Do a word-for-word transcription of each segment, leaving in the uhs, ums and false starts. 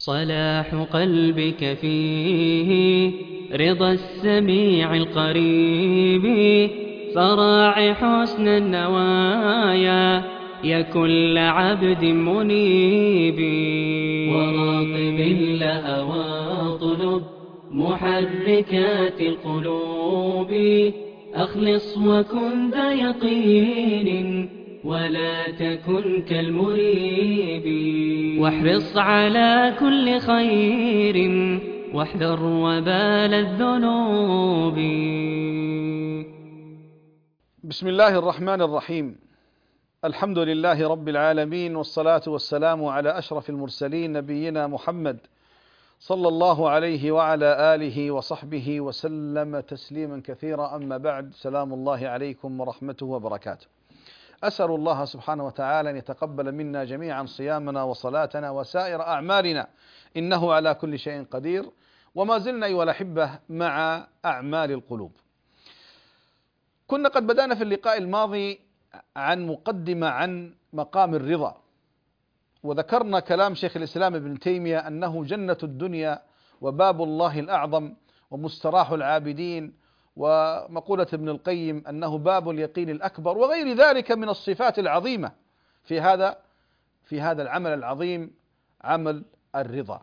صلاح قلبك فيه رضا السميع القريب، فراع حسن النوايا يا كل عبد منيب. وراقب اللهوى واطلب محركات القلوب، أخلص وكن ذا يقين ولا تكن كالمريب. واحرص على كل خير واحذر وبال الذنوب. بسم الله الرحمن الرحيم. الحمد لله رب العالمين، والصلاة والسلام على أشرف المرسلين نبينا محمد صلى الله عليه وعلى آله وصحبه وسلم تسليما كثيرا. أما بعد، سلام الله عليكم ورحمته وبركاته. أسأل الله سبحانه وتعالى أن يتقبل منا جميعا صيامنا وصلاتنا وسائر أعمالنا، إنه على كل شيء قدير. وما زلنا أيها الأحبة مع أعمال القلوب. كنا قد بدأنا في اللقاء الماضي عن مقدمة عن مقام الرضا، وذكرنا كلام شيخ الإسلام ابن تيمية أنه جنة الدنيا وباب الله الأعظم ومستراح العابدين، ومقولة ابن القيم أنه باب اليقين الأكبر، وغير ذلك من الصفات العظيمة في هذا في هذا العمل العظيم، عمل الرضا.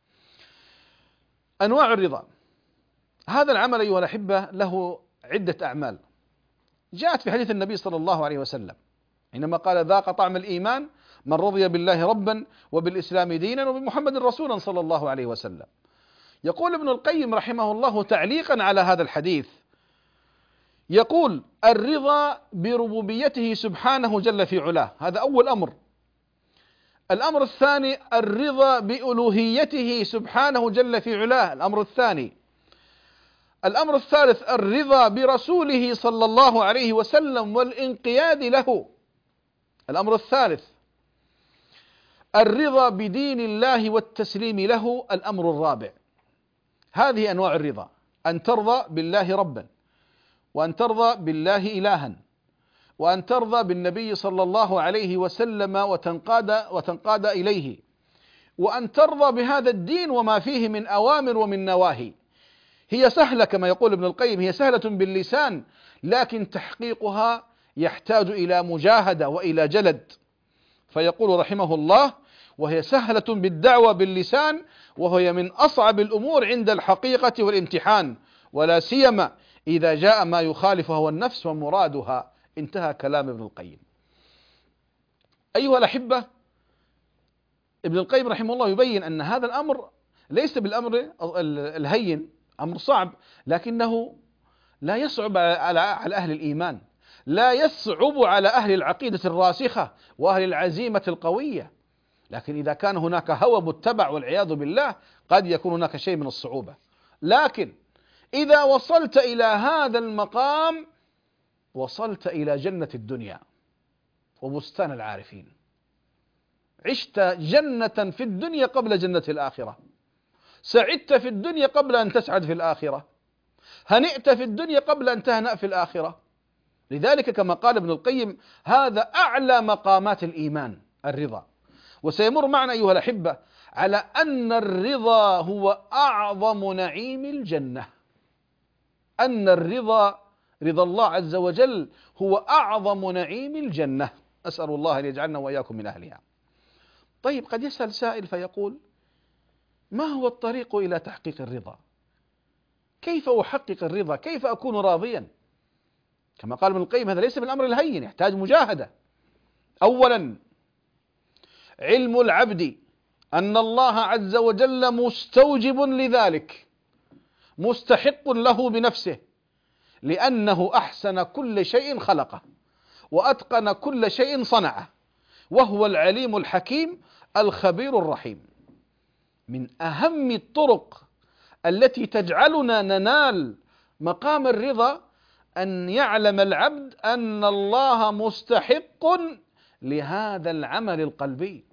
أنواع الرضا. هذا العمل أيها الأحبة له عدة أعمال جاءت في حديث النبي صلى الله عليه وسلم حينما قال: ذاق طعم الإيمان من رضي بالله ربا وبالإسلام دينا وبمحمد رسولا صلى الله عليه وسلم. يقول ابن القيم رحمه الله تعليقا على هذا الحديث، يقول: الرضا بربوبيته سبحانه جل في علاه، هذا أول أمر. الأمر الثاني الرضا بألوهيته سبحانه جل في علاه، الأمر الثاني. الأمر الثالث الرضا برسوله صلى الله عليه وسلم والانقياد له، الأمر الثالث. الرضا بدين الله والتسليم له، الأمر الرابع. هذه أنواع الرضا: أن ترضى بالله ربا، وأن ترضى بالله إلها، وأن ترضى بالنبي صلى الله عليه وسلم وتنقاد وتنقاد إليه، وأن ترضى بهذا الدين وما فيه من أوامر ومن نواهي. هي سهلة كما يقول ابن القيم، هي سهلة باللسان، لكن تحقيقها يحتاج إلى مجاهدة وإلى جلد. فيقول رحمه الله: وهي سهلة بالدعوة باللسان، وهي من أصعب الأمور عند الحقيقة والامتحان، ولا سيما إذا جاء ما يخالف هوى النفس ومرادها. انتهى كلام ابن القيم. أيها الأحبة، ابن القيم رحمه الله يبين أن هذا الأمر ليس بالأمر الهين، أمر صعب، لكنه لا يصعب على أهل الإيمان، لا يصعب على أهل العقيدة الراسخة وأهل العزيمة القوية. لكن إذا كان هناك هوى متبع والعياذ بالله قد يكون هناك شيء من الصعوبة. لكن إذا وصلت إلى هذا المقام وصلت إلى جنة الدنيا وبستان العارفين، عشت جنة في الدنيا قبل جنة الآخرة، سعدت في الدنيا قبل أن تسعد في الآخرة، هنئت في الدنيا قبل أن تهنأ في الآخرة. لذلك كما قال ابن القيم: هذا أعلى مقامات الإيمان، الرضا. وسيمر معنا أيها الأحبة على أن الرضا هو أعظم نعيم الجنة، أن الرضا، رضا الله عز وجل، هو أعظم نعيم الجنة. أسأل الله أن يجعلنا وإياكم من أهلها. طيب، قد يسأل سائل فيقول: ما هو الطريق إلى تحقيق الرضا؟ كيف أحقق الرضا؟ كيف أكون راضيا؟ كما قال ابن القيم: هذا ليس بالأمر الهين، يحتاج مجاهدة. أولا، علم العبد أن الله عز وجل مستوجب لذلك، مستحق له بنفسه، لأنه أحسن كل شيء خلقه، وأتقن كل شيء صنعه، وهو العليم الحكيم الخبير الرحيم. من أهم الطرق التي تجعلنا ننال مقام الرضا أن يعلم العبد أن الله مستحق لهذا العمل القلبي.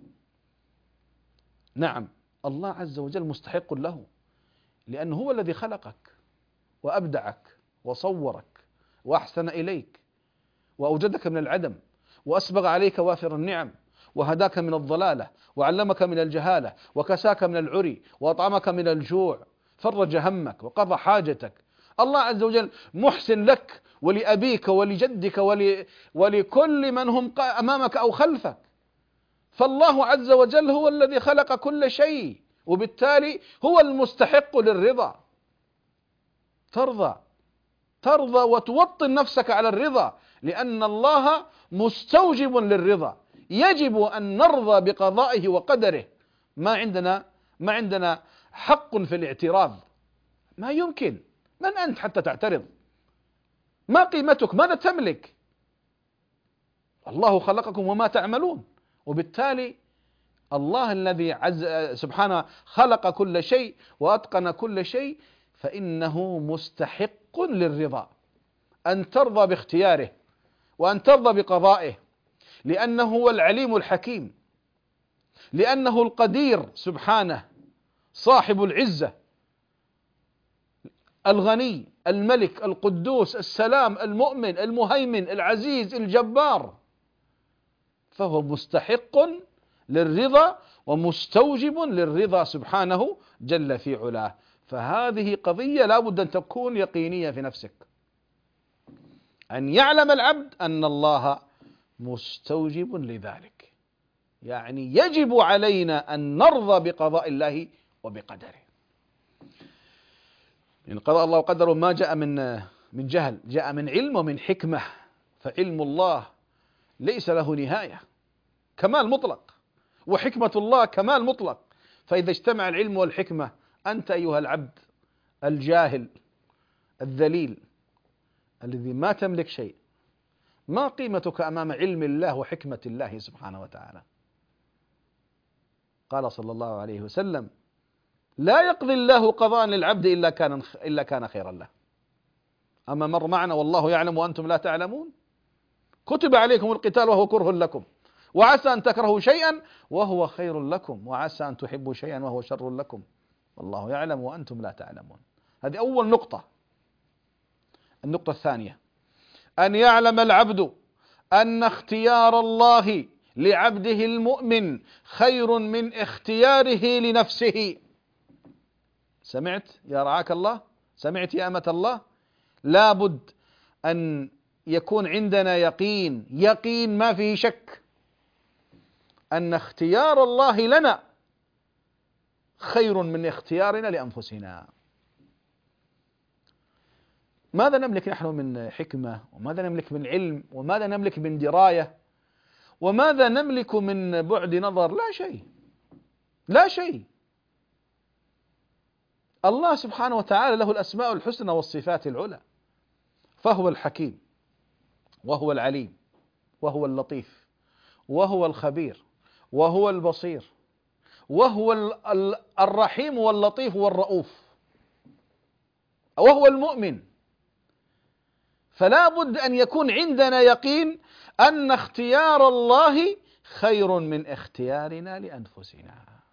نعم، الله عز وجل مستحق له، لأنه هو الذي خلقك وأبدعك وصورك وأحسن إليك وأوجدك من العدم وأسبغ عليك وافر النعم وهداك من الضلالة وعلمك من الجهالة وكساك من العري وأطعمك من الجوع، فرج همك وقضى حاجتك. الله عز وجل محسن لك ولأبيك ولجدك ول... ولكل من هم أمامك أو خلفك. فالله عز وجل هو الذي خلق كل شيء، وبالتالي هو المستحق للرضا. ترضى ترضى وتوطن نفسك على الرضا، لأن الله مستوجب للرضا. يجب أن نرضى بقضائه وقدره. ما عندنا ما عندنا حق في الاعتراض، ما يمكن. من أنت حتى تعترض؟ ما قيمتك؟ ماذا تملك؟ الله خلقكم وما تعملون، وبالتالي الله الذي عز سبحانه خلق كل شيء وأتقن كل شيء، فإنه مستحق للرضا، أن ترضى باختياره وأن ترضى بقضائه، لأنه هو العليم الحكيم، لأنه القدير سبحانه صاحب العزة، الغني الملك القدوس السلام المؤمن المهيمن العزيز الجبار، فهو مستحق للرضا ومستوجب للرضا سبحانه جل في علاه. فهذه قضية لا بد أن تكون يقينية في نفسك، أن يعلم العبد أن الله مستوجب لذلك، يعني يجب علينا أن نرضى بقضاء الله وبقدره. يعني قضاء الله وقدره ما جاء من من جهل، جاء من علم ومن حكمة. فعلم الله ليس له نهاية، كمال مطلق، وحكمة الله كمال مطلق. فإذا اجتمع العلم والحكمة، أنت أيها العبد الجاهل الذليل الذي ما تملك شيء، ما قيمتك أمام علم الله وحكمة الله سبحانه وتعالى؟ قال صلى الله عليه وسلم: لا يقضي الله قضاء للعبد إلا كان إلا كان خيرا له. أما مر معنا والله يعلم وأنتم لا تعلمون. كتب عليكم القتال وهو كره لكم، وعسى أن تكرهوا شيئا وهو خير لكم، وعسى أن تحبوا شيئا وهو شر لكم، والله يعلم وأنتم لا تعلمون. هذه أول نقطة. النقطة الثانية: أن يعلم العبد أن اختيار الله لعبده المؤمن خير من اختياره لنفسه. سمعت يا رعاك الله؟ سمعت يا أمة الله؟ لابد أن يكون عندنا يقين، يقين ما فيه شك، أن اختيار الله لنا خير من اختيارنا لأنفسنا. ماذا نملك نحن من حكمة، وماذا نملك من علم، وماذا نملك من دراية، وماذا نملك من بعد نظر؟ لا شيء، لا شيء. الله سبحانه وتعالى له الأسماء الحسنى والصفات العلى، فهو الحكيم وهو العليم وهو اللطيف وهو الخبير وهو البصير وهو الرحيم واللطيف والرؤوف وهو المؤمن. فلا بد أن يكون عندنا يقين أن اختيار الله خير من اختيارنا لأنفسنا.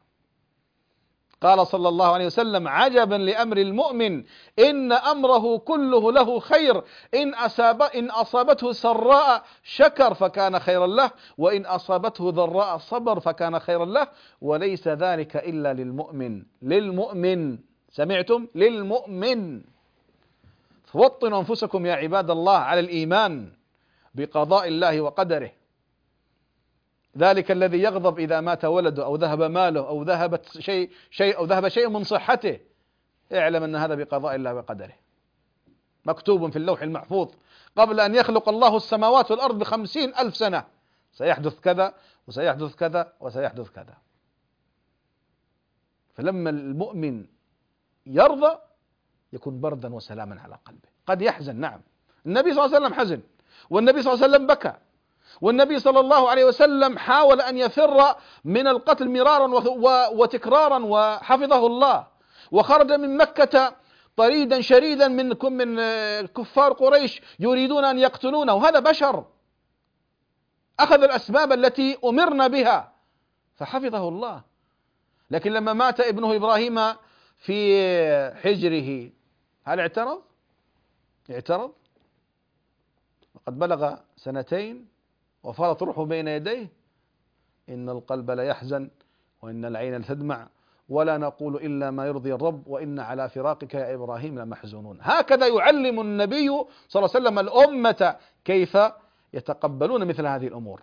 قال صلى الله عليه وسلم: عجبا لأمر المؤمن إن أمره كله له خير، إن أصاب إن أصابته سراء شكر فكان خيرا له، وإن أصابته ضراء صبر فكان خيرا له، وليس ذلك إلا للمؤمن. للمؤمن، سمعتم؟ للمؤمن. فوطنوا أنفسكم يا عباد الله على الإيمان بقضاء الله وقدره. ذلك الذي يغضب إذا مات ولده أو ذهب ماله أو ذهبت شيء شيء أو ذهب شيء من صحته، اعلم أن هذا بقضاء الله وقدره، مكتوب في اللوح المحفوظ قبل أن يخلق الله السماوات والأرض بخمسين ألف سنة، سيحدث كذا وسيحدث كذا وسيحدث كذا. فلما المؤمن يرضى يكون بردا وسلاما على قلبه. قد يحزن، نعم، النبي صلى الله عليه وسلم حزن، والنبي صلى الله عليه وسلم بكى، والنبي صلى الله عليه وسلم حاول أن يفر من القتل مرارا وتكرارا وحفظه الله، وخرج من مكة طريدا شريدا من من كفار قريش يريدون أن يقتلونه، وهذا بشر أخذ الأسباب التي أمرنا بها فحفظه الله. لكن لما مات ابنه إبراهيم في حجره هل اعترض؟ اعترض؟ وقد بلغ سنتين وفارت روحه بين يديه، إن القلب لا يحزن وإن العين لتدمع ولا نقول إلا ما يرضي الرب وإن على فراقك يا إبراهيم لمحزونون. هكذا يعلم النبي صلى الله عليه وسلم الأمة كيف يتقبلون مثل هذه الأمور.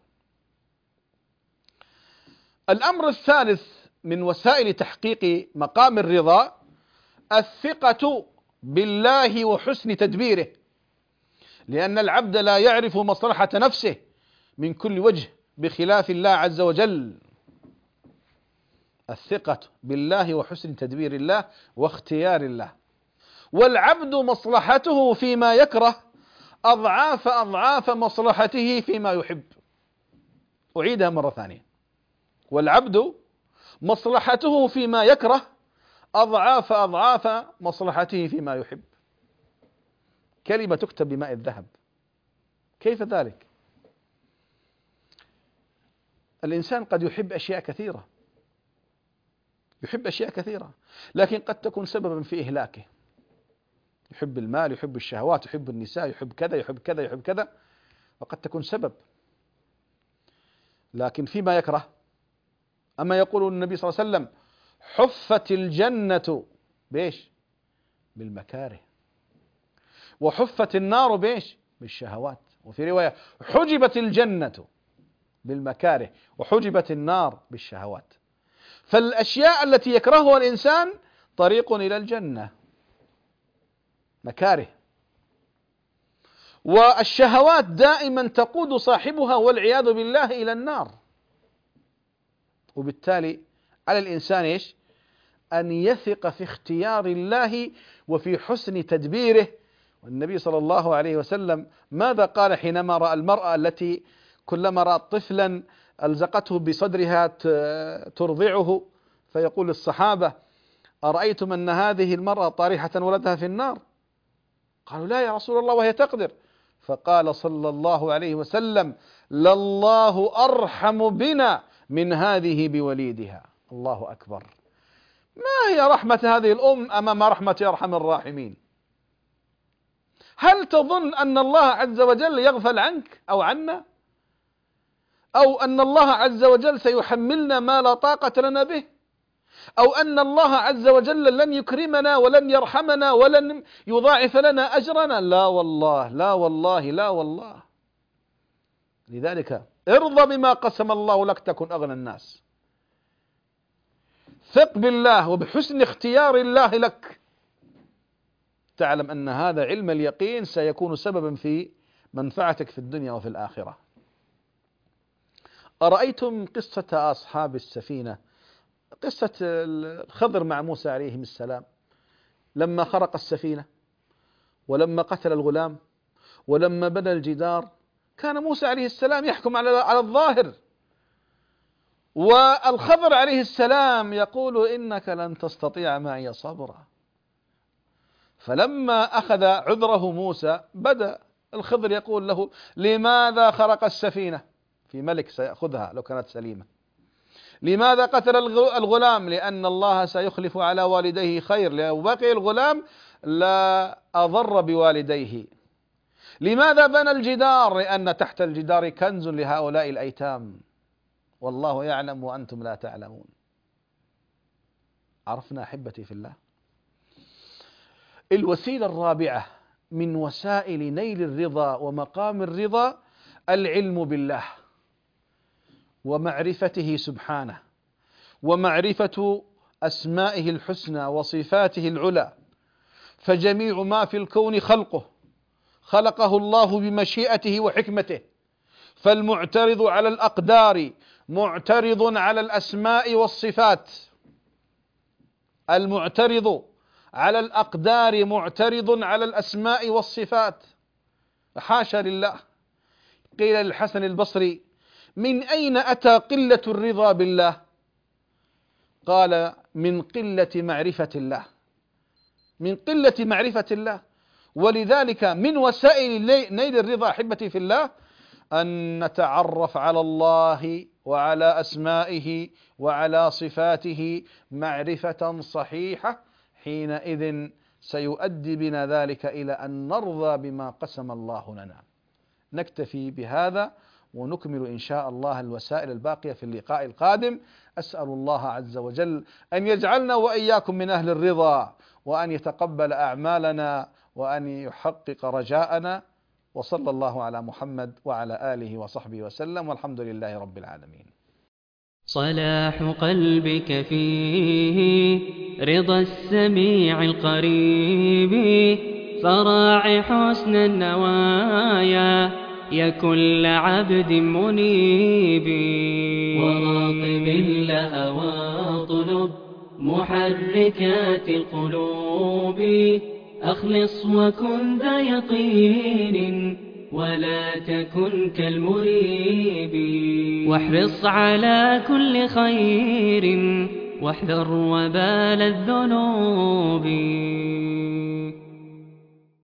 الأمر الثالث من وسائل تحقيق مقام الرضا الثقة بالله وحسن تدبيره، لأن العبد لا يعرف مصلحة نفسه من كل وجه بخلاف الله عز وجل. الثقة بالله وحسن تدبير الله واختيار الله. والعبد مصلحته فيما يكره أضعاف أضعاف مصلحته فيما يحب. أعيدها مرة ثانية. والعبد مصلحته فيما يكره أضعاف أضعاف مصلحته فيما يحب. كلمة تكتب بماء الذهب. كيف ذلك؟ الإنسان قد يحب أشياء كثيرة، يحب أشياء كثيرة، لكن قد تكون سببا في إهلاكه. يحب المال، يحب الشهوات، يحب النساء، يحب كذا يحب كذا يحب كذا، وقد تكون سبب. لكن فيما يكره، أما يقول النبي صلى الله عليه وسلم حفت الجنة بإيش؟ بالمكاره، وحفت النار بإيش؟ بالشهوات. وفي رواية حجبت الجنة بالمكاره وحجبت النار بالشهوات. فالأشياء التي يكرهها الإنسان طريق إلى الجنة، مكاره. والشهوات دائما تقود صاحبها والعياذ بالله إلى النار. وبالتالي على الإنسان إيش؟ أن يثق في اختيار الله وفي حسن تدبيره. والنبي صلى الله عليه وسلم ماذا قال حينما رأى المرأة التي كلما رأت طفلا ألزقته بصدرها ترضعه، فيقول الصحابة أرأيتم أن هذه المرأة طارحة ولدها في النار؟ قالوا لا يا رسول الله وهي تقدر. فقال صلى الله عليه وسلم لله أرحم بنا من هذه بوليدها. الله أكبر. ما هي رحمة هذه الأم أمام رحمة أرحم الراحمين؟ هل تظن أن الله عز وجل يغفل عنك أو عنا، أو أن الله عز وجل سيحملنا ما لا طاقة لنا به، أو أن الله عز وجل لن يكرمنا ولن يرحمنا ولن يضاعف لنا أجرنا؟ لا والله، لا والله، لا والله. لذلك ارضى بما قسم الله لك تكن أغنى الناس. ثق بالله وبحسن اختيار الله لك، تعلم أن هذا علم اليقين سيكون سببا في منفعتك في الدنيا وفي الآخرة. أرأيتم قصة أصحاب السفينة، قصة الخضر مع موسى عليهم السلام، لما خرق السفينة ولما قتل الغلام ولما بنى الجدار، كان موسى عليه السلام يحكم على على الظاهر، والخضر عليه السلام يقول إنك لن تستطيع معي صبرا. فلما أخذ عذره موسى بدأ الخضر يقول له لماذا خرق السفينة؟ في ملك سيأخذها لو كانت سليمة. لماذا قتل الغلام؟ لأن الله سيخلف على والديه خير، لو بقي الغلام لا أضر بوالديه. لماذا بنى الجدار؟ لأن تحت الجدار كنز لهؤلاء الأيتام، والله يعلم وأنتم لا تعلمون. عرفنا أحبتي في الله. الوسيلة الرابعة من وسائل نيل الرضا ومقام الرضا العلم بالله ومعرفته سبحانه، ومعرفة أسمائه الحسنى وصفاته العلى. فجميع ما في الكون خلقه خلقه الله بمشيئته وحكمته، فالمعترض على الأقدار معترض على الأسماء والصفات. المعترض على الأقدار معترض على الأسماء والصفات. حاشا لله. قيل للحسن البصري من أين أتى قلة الرضا بالله؟ قال من قلة معرفة الله، من قلة معرفة الله. ولذلك من وسائل نيل الرضا أحبتي في الله أن نتعرف على الله وعلى أسمائه وعلى صفاته معرفة صحيحة، حينئذ سيؤدي بنا ذلك إلى أن نرضى بما قسم الله لنا. نكتفي بهذا ونكمل إن شاء الله الوسائل الباقية في اللقاء القادم. أسأل الله عز وجل أن يجعلنا وإياكم من أهل الرضا، وأن يتقبل أعمالنا، وأن يحقق رجاءنا. وصلى الله على محمد وعلى آله وصحبه وسلم، والحمد لله رب العالمين. صلاح قلبك فيه رضا السميع القريب، فراع حسن النوايا يا كل عبد منيب. وراقب الله واطلب محركات القلوب، أخلص وكن ذا يقين ولا تكن كالمريب. واحرص على كل خير واحذر وبال الذنوب.